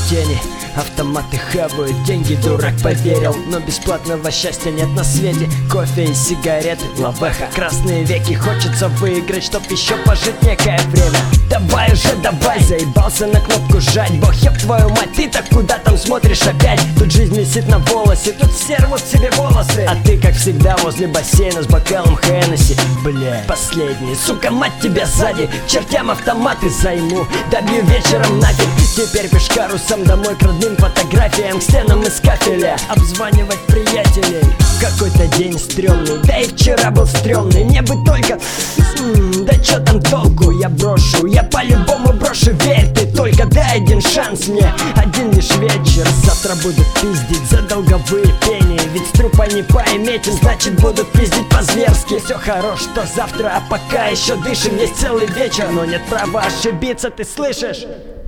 тени, автоматы хавают деньги, дурак поверил. Но бесплатного счастья нет на свете. Кофе и сигареты, лавеха, красные веки. Хочется выиграть, чтоб еще пожить некое время. Давай уже, давай, заебался на кнопку жать. Бог еб твою мать, ты так куда там смотришь опять? Тут жизнь висит на волосе, тут все рвут себе волосы. А ты как всегда возле бассейна с бокалом Хеннесси. Бля, последний, сука, мать тебя сзади. Чертям автоматы займу, добью вечером нафиг. Теперь пешкарусом домой к родным фотографиям, к стенам из кафеля обзванивать приятелей. Какой-то день стрёмный, да и вчера был стрёмный. Мне бы только... да чё там толку, я брошу, я по-любому брошу, верь ты. Только дай один шанс мне, один лишь вечер. Завтра буду пиздить за долговые пени, ведь с трупа не поиметь, значит буду пиздить по-зверски. Все хорош, что завтра, а пока еще дышим, есть целый вечер. Но нет права ошибиться, ты слышишь?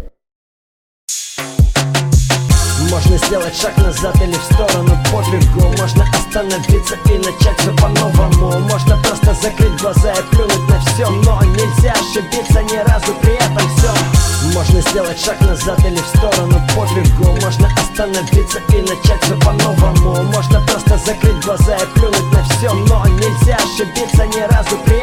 Можно сделать шаг назад или в сторону подвигу. Можно остановиться и начать все по-новому. Можно просто закрыть глаза и плюнуть на все. Но нельзя ошибиться ни разу при этом всем. Можно сделать шаг назад или в сторону подвигу. Можно остановиться и начать все по-новому. Можно просто закрыть глаза и плюнуть на все. Но нельзя ошибиться ни разу при